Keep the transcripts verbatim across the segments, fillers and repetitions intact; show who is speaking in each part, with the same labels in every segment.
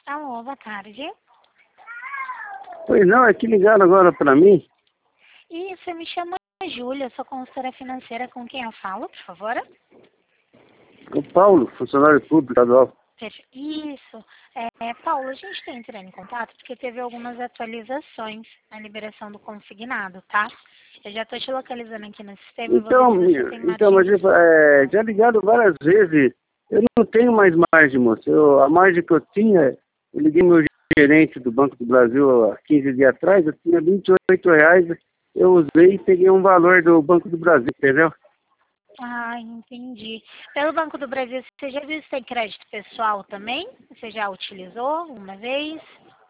Speaker 1: Alô, boa tarde.
Speaker 2: Pois não, é que ligaram agora para mim.
Speaker 1: Isso, me chama Júlia, sou consultora financeira. Com quem eu falo, por favor?
Speaker 2: O Paulo, funcionário público estadual.
Speaker 1: Isso. É, Paulo, a gente está entrando em contato porque teve algumas atualizações na liberação do consignado, tá? Eu já estou te localizando aqui no sistema e vou ver
Speaker 2: Então,
Speaker 1: se você tem
Speaker 2: então mas
Speaker 1: margem.
Speaker 2: é, já ligaram várias vezes. Eu não tenho mais margem, moço. Eu, a margem que eu tinha, eu liguei meu gerente do Banco do Brasil há quinze dias atrás, eu tinha vinte e oito reais, eu usei e peguei um valor do Banco do Brasil, entendeu?
Speaker 1: Ah, entendi. Pelo Banco do Brasil, você já viu se tem crédito pessoal também? Você já utilizou uma vez?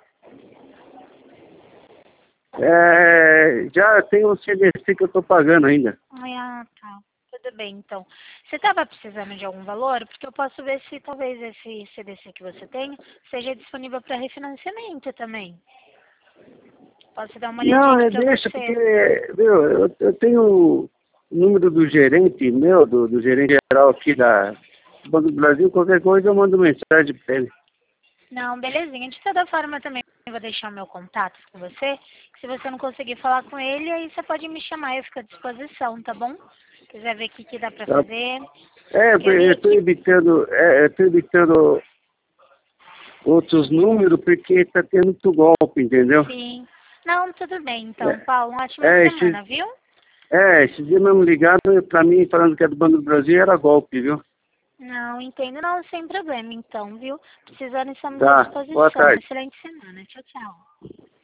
Speaker 2: É, já tem o C D C que eu estou pagando ainda.
Speaker 1: Ah, tá. Tudo bem, então. Você estava precisando de algum valor? Porque eu posso ver se talvez esse C D C que você tem seja disponível para refinanciamento também. Posso dar uma
Speaker 2: Não,
Speaker 1: olhadinha
Speaker 2: é
Speaker 1: para
Speaker 2: deixa, porque,
Speaker 1: você.
Speaker 2: viu, eu, eu tenho o número do gerente meu, do, do gerente geral aqui da do Banco do Brasil, qualquer coisa eu mando mensagem para ele.
Speaker 1: Não, belezinha. De toda forma, também vou deixar o meu contato com você. Se você não conseguir falar com ele, aí você pode me chamar, eu fico à disposição, tá bom? Quiser ver o que, que dá para
Speaker 2: Tá?
Speaker 1: fazer.
Speaker 2: É,
Speaker 1: Porque a
Speaker 2: eu
Speaker 1: minha
Speaker 2: estou
Speaker 1: equipe...
Speaker 2: evitando, é, eu estou evitando outros números porque está tendo muito golpe, entendeu?
Speaker 1: Sim. Não, tudo bem, então,
Speaker 2: É,
Speaker 1: Paulo. Uma ótima
Speaker 2: é, esse,
Speaker 1: semana, viu?
Speaker 2: é, esse dia mesmo ligado para mim falando que é do Banco do Brasil era golpe, viu?
Speaker 1: Não, entendo. Não, sem problema, então, viu? Precisando, estamos à
Speaker 2: Tá, boa
Speaker 1: disposição.
Speaker 2: tarde.
Speaker 1: Excelente semana. Tchau, tchau.